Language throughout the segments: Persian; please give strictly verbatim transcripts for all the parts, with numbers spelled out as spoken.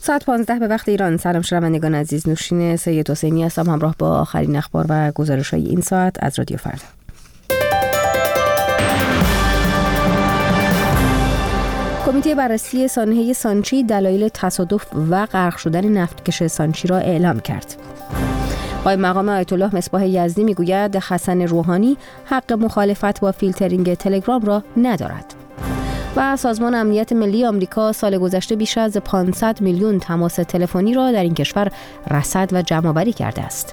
ساعت پانزده به وقت ایران. سلام شنوندگان عزیز، نوشین سید حسینی هستم همراه با آخرین اخبار و گزارش‌های این ساعت از رادیو فردا. کمیته بررسی سانحه سانچی دلایل تصادف و غرق شدن نفتکش سانچی را اعلام کرد. قائم مقام آیت الله مصباح یزدی میگوید حسن روحانی حق مخالفت با فیلترینگ تلگرام را ندارد. و سازمان امنیت ملی آمریکا سال گذشته بیش از پانصد میلیون تماس تلفنی را در این کشور رصد و جمع‌آوری کرده است.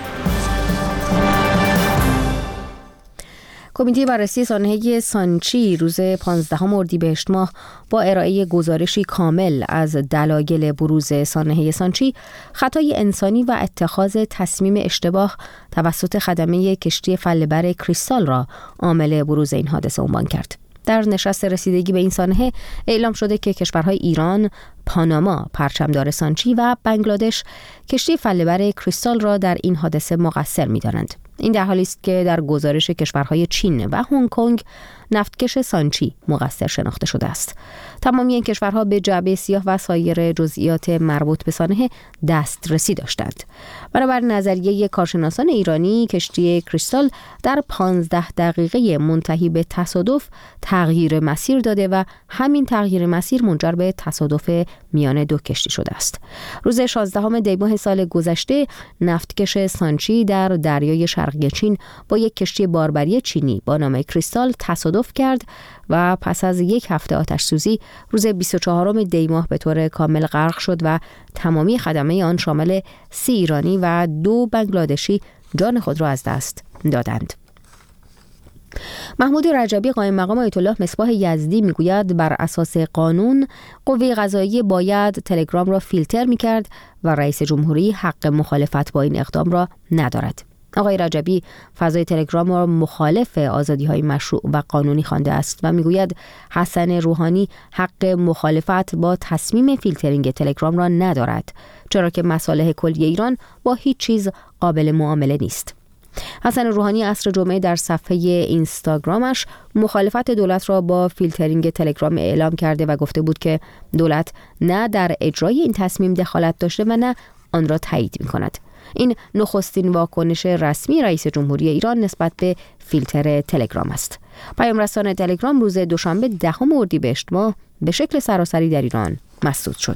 کمیته بررسی سانحه سانچی روز پانزدهم اردیبهشت ماه با ارائه گزارشی کامل از دلایل بروز سانحه سانچی، خطای انسانی و اتخاذ تصمیم اشتباه توسط خدمه کشتی فله‌بر کریستال را عامل بروز این حادثه عنوان کرد. در نشست رسیدگی به این سانحه اعلام شده که کشورهای ایران، پاناما پرچمدار سانچی و بنگلادش کشتی فله‌بر کریستال را در این حادثه مقصر می‌دانند. این در حالی است که در گزارش کشورهای چین و هنگ کنگ نفتکش سانچی مقصر شناخته شده است. تمامی این کشورها به جعبه سیاه و سایر جزئیات مربوط به سانحه دسترسی داشتند. بنابر نظریه کارشناسان ایرانی، کشتی کریستال در پانزده دقیقه منتهی به تصادف تغییر مسیر داده و همین تغییر مسیر منجر به تصادف میان دو کشتی شده است. روز شانزدهم دی ماه سال گذشته نفتکش سانچی در دریای شرقی چین با یک کشتی باربری چینی با نام کریستال تصادف کرد و پس از یک هفته آتش سوزی روز بیست و چهارم دی ماه به طور کامل غرق شد و تمامی خدمه آن شامل سی ایرانی و دو بنگلادشی جان خود را از دست دادند. محمود رجبی قائم مقام آیت الله مصباح یزدی میگوید بر اساس قانون قوه قضاییه باید تلگرام را فیلتر میکرد و رئیس جمهوری حق مخالفت با این اقدام را ندارد. آقای رجبی فضای تلگرام را مخالف آزادی‌های مشروع و قانونی خوانده است و میگوید حسن روحانی حق مخالفت با تصمیم فیلترینگ تلگرام را ندارد، چرا که مصالح کلی ایران با هیچ چیز قابل معامله نیست. حسن روحانی عصر جمعه در صفحه اینستاگرامش مخالفت دولت را با فیلترینگ تلگرام اعلام کرده و گفته بود که دولت نه در اجرای این تصمیم دخالت داشته و نه آن را تایید می‌کند. این نخستین واکنش رسمی رئیس جمهوری ایران نسبت به فیلتر تلگرام است. پیام رسان تلگرام روز دوشنبه دهم اردیبهشت ماه به شکل سراسری در ایران مسدود شد.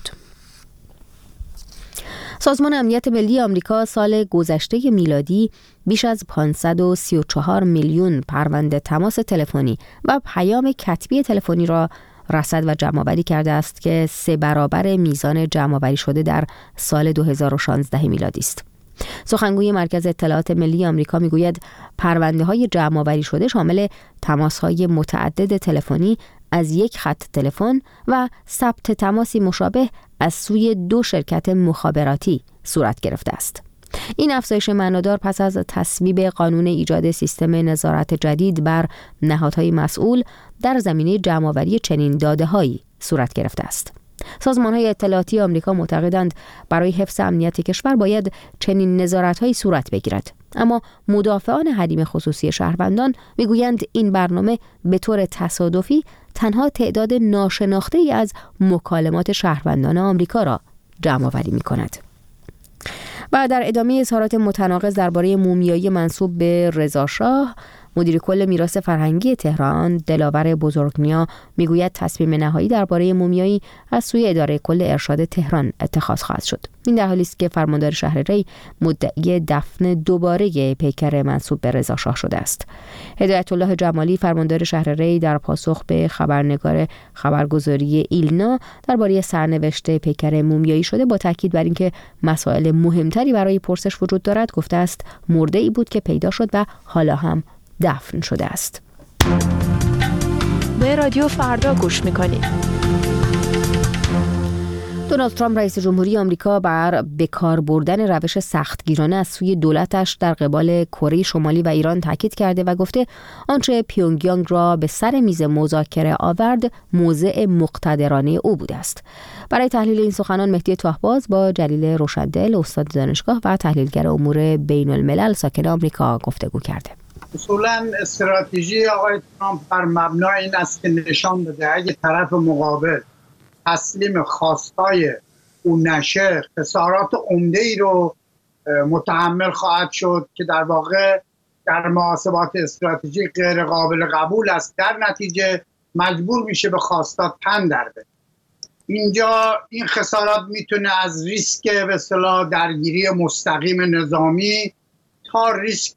سازمان امنیت ملی آمریکا سال گذشته میلادی بیش از پانصد و سی و چهار میلیون پرونده تماس تلفنی و پیام کتبی تلفنی را رصد و جمع‌آوری کرده است که سه برابر میزان جمع‌آوری شده در سال دو هزار و شانزده میلادی است. سخنگوی مرکز اطلاعات ملی آمریکا میگوید پرونده‌های جمع‌آوری شده شامل تماس‌های متعدد تلفنی از یک خط تلفن و ثبت تماسی مشابه از سوی دو شرکت مخابراتی صورت گرفته است. این افزایش معنادار پس از تصویب قانون ایجاد سیستم نظارت جدید بر نهادهای مسئول در زمینه جمع‌آوری چنین داده‌هایی صورت گرفته است. سازمان‌های اطلاعاتی آمریکا معتقدند برای حفظ امنیت کشور باید چنین نظارت‌هایی صورت بگیرد، اما مدافعان حریم خصوصی شهروندان میگویند این برنامه به طور تصادفی تنها تعداد ناشناخته‌ای از مکالمات شهروندان آمریکا را جمع‌آوری می‌کند. و در ادامه اظهارات متناقض درباره مومیایی منسوب به رضا شاه، مدیر کل میراث فرهنگی تهران دلاور بزرگنیا میگوید تصمیم نهایی درباره مومیایی از سوی اداره کل ارشاد تهران اتخاذ خواهد شد. این در حالی است که فرماندار شهر ری مدعی دفن دوباره پیکر منسوب به رضا شاه شده است. هدایت الله جمالی فرماندار شهر ری در پاسخ به خبرنگار خبرگزاری ایلنا درباره سرنوشت پیکر مومیایی شده با تاکید بر اینکه مسائل مهمتری برای پرسش وجود دارد گفته است مرده‌ای بود که پیدا شد و حالا هم دفن شده است. به رادیو فردا گوش میکنید. دونالد ترامپ رئیس جمهوری آمریکا بر بکار بردن روش سختگیرانه از سوی دولتش در قبال کره شمالی و ایران تاکید کرده و گفته آنچه پیونگیانگ را به سر میز مذاکره آورد موضع مقتدرانه او بوده است. برای تحلیل این سخنان مهدی طاهباز با جلیل روشندل استاد دانشگاه و تحلیلگر امور بین الملل ساکن آمریکا گفتگو کرده. اصولا استراتژی آقای ترامپ بر مبنای این است که نشان بده اگه طرف مقابل تسلیم خواستای او نشه خسارات عمده‌ای رو متحمل خواهد شد که در واقع در محاسبات استراتژیک غیر قابل قبول است. در نتیجه مجبور میشه به خواستات تن در بده. اینجا این خسارات میتونه از ریسک به اصطلاح درگیری مستقیم نظامی تا ریسک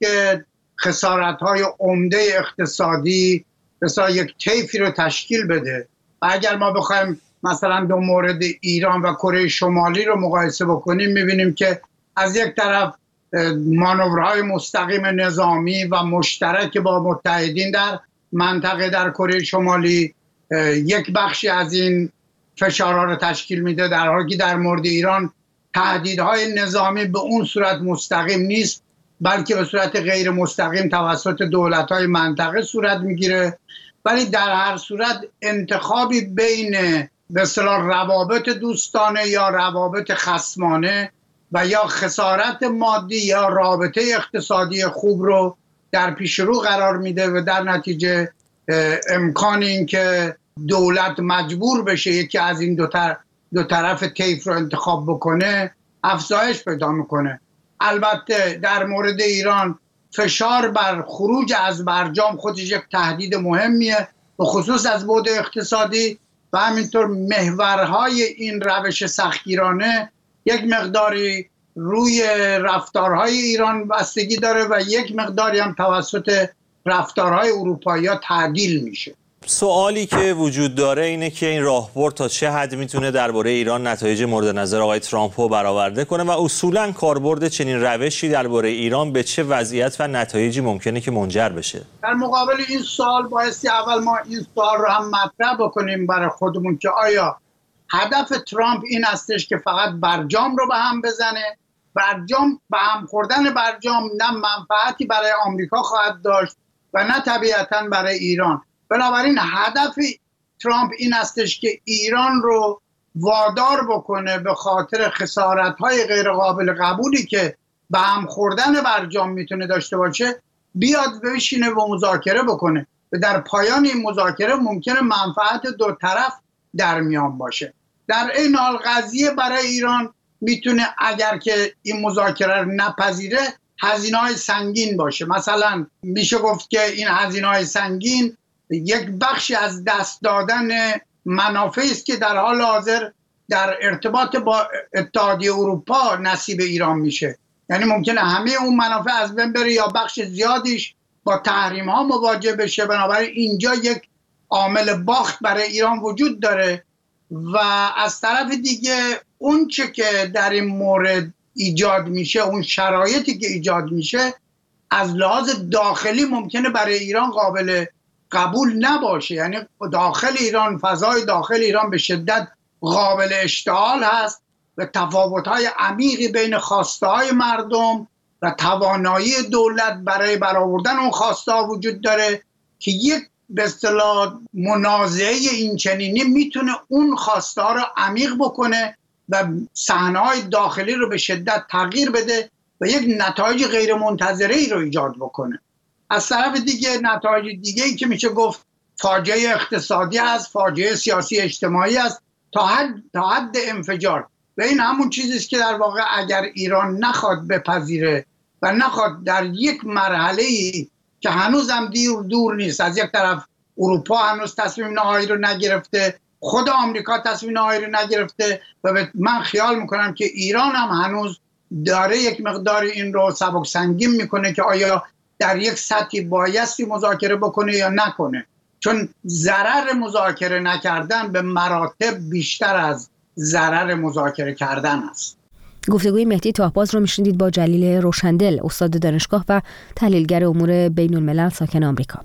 خسارت‌های عمده اقتصادی مثلا یک طیفی رو تشکیل بده. و اگر ما بخوایم مثلا دو مورد ایران و کره شمالی رو مقایسه بکنیم میبینیم که از یک طرف مانورهای مستقیم نظامی و مشترک با متحدین در منطقه در کره شمالی یک بخشی از این فشارها رو تشکیل میده، در حالی که در مورد ایران تهدیدهای نظامی به اون صورت مستقیم نیست بلکه به صورت غیر مستقیم توسط دولت‌های منطقه صورت میگیره. ولی در هر صورت انتخابی بین به اصطلاح روابط دوستانه یا روابط خصمانه و یا خسارت مادی یا رابطه اقتصادی خوب رو در پیش رو قرار میده و در نتیجه امکان این که دولت مجبور بشه یکی از این دو, طرف دو طرف طیف رو انتخاب بکنه افزایش پیدا میکنه. البته در مورد ایران فشار بر خروج از برجام خودش یک تهدید مهمیه، به خصوص از بعد اقتصادی، و همینطور محورهای این روش سختگیرانه یک مقداری روی رفتارهای ایران بستگی داره و یک مقداری هم توسط رفتارهای اروپایی‌ها تعدیل میشه. سوالی که وجود داره اینه که این راهبرد تا چه حد میتونه درباره ایران نتایج مورد نظر آقای ترامپ رو برآورده کنه و اصولاً کاربرد چنین روشی درباره ایران به چه وضعیت و نتایجی ممکنه که منجر بشه؟ در مقابل این سوال بایستی اول ما این سوال رو هم مطرح بکنیم برای خودمون که آیا هدف ترامپ این هستش که فقط برجام رو به هم بزنه؟ برجام به هم خوردن برجام نه منفعتی برای آمریکا خواهد داشت و نه طبیعتاً برای ایران. بنابراین هدف ترامپ این هستش که ایران رو وادار بکنه به خاطر خسارت‌های غیر قابل قبولی که به هم خوردن برجام میتونه داشته باشه بیاد بشینه و مذاکره بکنه و در پایان این مذاکره ممکنه منفعت دو طرف در میان باشه. در این حال قضیه برای ایران میتونه اگر که این مذاکره رو نپذیره هزینه‌های سنگین باشه. مثلا میشه گفت که این هزینه‌های سنگین یک بخشی از دست دادن منافعی است که در حال حاضر در ارتباط با اتحادیه اروپا نصیب ایران میشه. یعنی ممکنه همه اون منافع از بین بره یا بخش زیادیش با تحریم ها مواجه بشه. بنابراین اینجا یک عامل باخت برای ایران وجود داره و از طرف دیگه اون چه که در این مورد ایجاد میشه، اون شرایطی که ایجاد میشه از لحاظ داخلی ممکنه برای ایران قابل قبول نباشه. یعنی داخل ایران، فضای داخل ایران به شدت قابل اشتعال هست و تفاوت‌های عمیقی بین خواسته‌های مردم و توانایی دولت برای برآوردن اون خواسته‌ها وجود داره که یک به اصطلاح منازعه این چنینی میتونه اون خواسته‌ها رو عمیق بکنه و صحنه‌های داخلی رو به شدت تغییر بده و یک نتایج غیر منتظره‌ای رو ایجاد بکنه. از طرف دیگه نتایج دیگه‌ای که میشه گفت فاجعه اقتصادی است، فاجعه سیاسی اجتماعی است تا حد تا حد انفجار. و این همون چیزی است که در واقع اگر ایران نخواد بپذیره و نخواد در یک مرحله‌ای که هنوزم دور دور نیست، از یک طرف اروپا هنوز تصمیم نهایی رو نگرفته، خود آمریکا تصمیم نهایی رو نگرفته و من خیال میکنم که ایران هم هنوز داره یک مقدار این رو سبک سنگین میکنه که آیا در یک سطحی بایستی مذاکره بکنه یا نکنه، چون ضرر مذاکره نکردن به مراتب بیشتر از ضرر مذاکره کردن است. گفتگوی مهدی طاهباز رو میشنیدید با جلیل روشندل، استاد دانشگاه و تحلیلگر امور بین الملل ساکن آمریکا.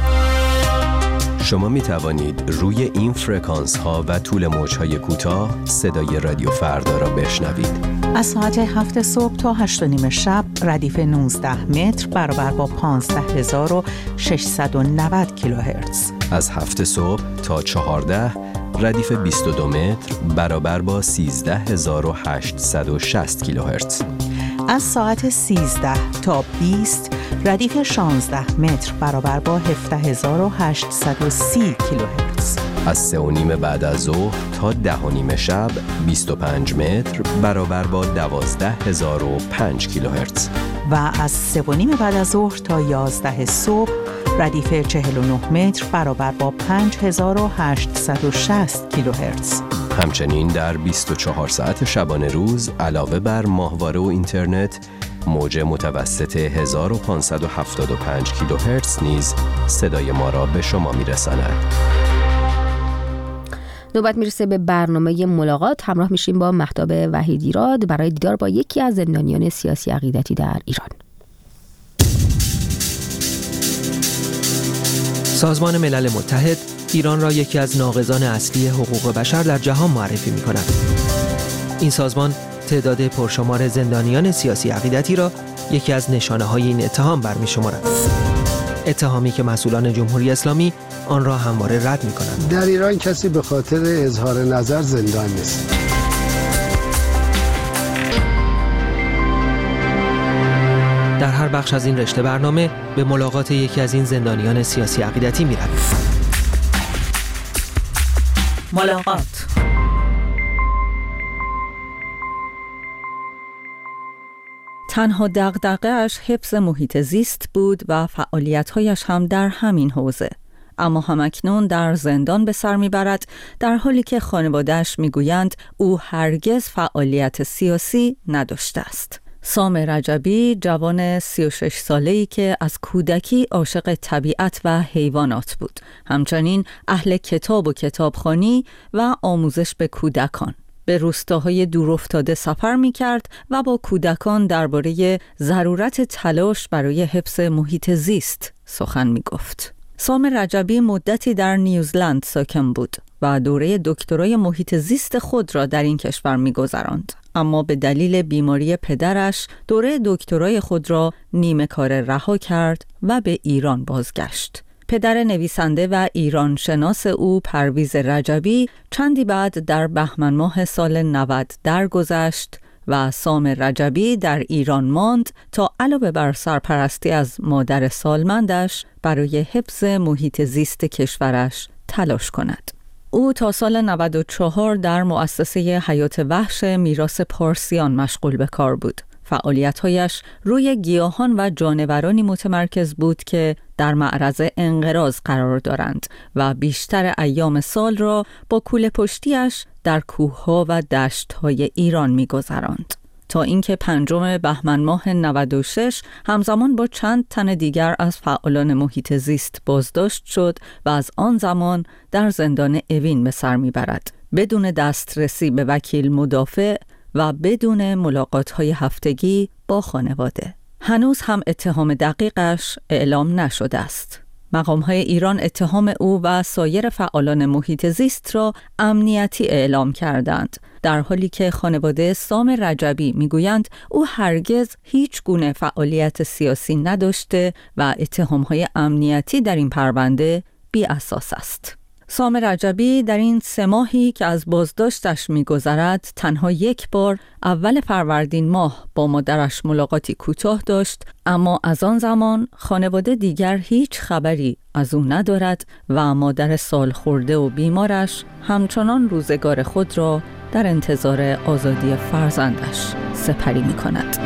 شما می توانید روی این فرکانس ها و طول موج های کوتاه صدای رادیو فردا را بشنوید. از ساعت هفت صبح تا هشت و نیم شب ردیف نوزده متر برابر با پانزده هزار و ششصد و نود کیلوهرتز. از هفت صبح تا چهارده ردیف بیست و دو متر برابر با سیزده هزار و هشتصد و شصت کیلوهرتز. از ساعت سیزده تا بیست ردیف شانزده متر برابر با هفده هزار و هشتصد و سی کیلوهرتز. از سه و نیم بعد از ظهر تا ده و نیم شب بیست و پنج متر برابر با دوازده هزار و پنج کیلوهرتز. و از سه و نیم بعد از ظهر تا یازده صبح ردیف چهل و نه متر برابر با پنج هزار و هشتصد و شصت کیلوهرتز. همچنین در بیست و چهار ساعت شبانه روز علاوه بر ماهواره و اینترنت، موج متوسط هزار و پانصد و هفتاد و پنج کیلوهرتز نیز صدای ما را به شما میرساند. نوبت میرسه به برنامه ملاقات. همراه میشیم با مهتاب وحیدیراد برای دیدار با یکی از زندانیان سیاسی عقیدتی در ایران. سازمان ملل متحد ایران را یکی از ناقضان اصلی حقوق بشر در جهان معرفی می‌کند. این سازمان تعداد پرشمار زندانیان سیاسی عقیدتی را یکی از نشانه‌های این اتهام برمی‌شمارد. اتهامی که مسئولان جمهوری اسلامی آن را همواره رد می‌کنند. در ایران کسی به خاطر اظهار نظر زندان نیست. در هر بخش از این رشته برنامه به ملاقات یکی از این زندانیان سیاسی عقیدتی می‌رویم. ملاقات. تنها دغدغه‌اش حفظ محیط زیست بود و فعالیت‌هایش هم در همین حوزه. اما همکنون در زندان به سر می‌برد، در حالی که خانواده‌اش می‌گویند او هرگز فعالیت سیاسی نداشته است. سام رجبی جوان سی و شش ساله‌ای که از کودکی عاشق طبیعت و حیوانات بود. همچنین اهل کتاب و کتابخوانی و آموزش به کودکان. به روستاهای دورافتاده سفر می‌کرد و با کودکان درباره ضرورت تلاش برای حفظ محیط زیست سخن می‌گفت. سام رجبی مدتی در نیوزلند ساکن بود و دوره دکترای محیط زیست خود را در این کشور می‌گذراند. اما به دلیل بیماری پدرش دوره دکترای خود را نیمه کاره رها کرد و به ایران بازگشت. پدر نویسنده و ایران شناس او پرویز رجبی چندی بعد در بهمن ماه سال نود درگذشت و سام رجبی در ایران ماند تا علاوه بر سرپرستی از مادر سالمندش برای حفظ محیط زیست کشورش تلاش کند. او تا سال نود و چهار در مؤسسه حیات وحش میراث پارسیان مشغول به کار بود. فعالیت‌هایش روی گیاهان و جانورانی متمرکز بود که در معرض انقراض قرار دارند و بیشتر ایام سال را با کوله پشتیش در کوه‌ها و دشت‌های ایران می‌گذراند. تا اینکه پنجم بهمن ماه نود و شش همزمان با چند تن دیگر از فعالان محیط زیست بازداشت شد و از آن زمان در زندان اوین به سر می‌برد، بدون دسترسی به وکیل مدافع و بدون ملاقات‌های هفتگی با خانواده. هنوز هم اتهام دقیقش اعلام نشده است. مقام‌های ایران اتهام او و سایر فعالان محیط زیست را امنیتی اعلام کردند، در حالی که خانواده سام رجبی میگویند او هرگز هیچ گونه فعالیت سیاسی نداشته و اتهام‌های امنیتی در این پرونده بی اساس است. سام رجبی در این سه ماهی که از بازداشتش می‌گذرد تنها یک بار اول فروردین ماه با مادرش ملاقاتی کوتاه داشت، اما از آن زمان خانواده دیگر هیچ خبری از او ندارد و مادر سال خورده و بیمارش همچنان روزگار خود را در انتظار آزادی فرزندش سپری می‌کند.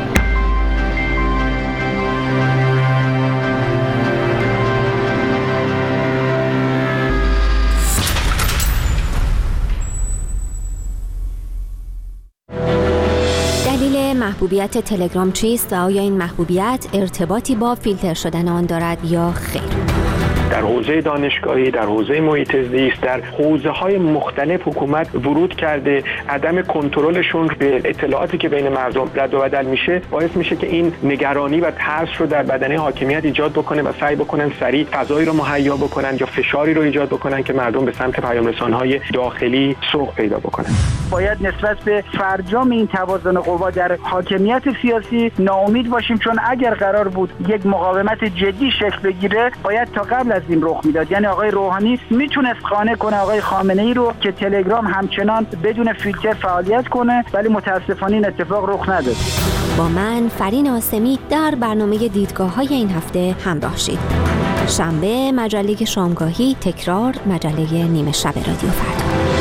محبوبیت تلگرام چیست و آیا این محبوبیت ارتباطی با فیلتر شدن آن دارد یا خیر؟ در حوزه دانشگاهی، در حوزه محیط زیست، در حوزه‌های مختلف حکومت ورود کرده. عدم کنترلشون به اطلاعاتی که بین مردم رد و بدل میشه باعث میشه که این نگرانی و ترس رو در بدنه حاکمیت ایجاد بکنه و سعی بکنن سریع فضایی رو مهیا بکنن یا فشاری رو ایجاد بکنن که مردم به سمت پیام‌رسان‌های داخلی سوق پیدا بکنن. باید نسبت به فرجام این توازن قوا در حاکمیت سیاسی ناامید باشیم، چون اگر قرار بود یک مقاومت جدی شکل بگیره باید تا قبل از هستیم رخ میداد. یعنی آقای روحانی میتونست قانع کنه آقای خامنه ای رو که تلگرام همچنان بدون فیلتر فعالیت کنه، ولی متاسفانه این اتفاق رخ نداد. با من فرین آسمی در برنامه دیدگاه‌های این هفته همراه شید. شنبه مجله شامگاهی، تکرار مجله نیمه شب رادیو فردا.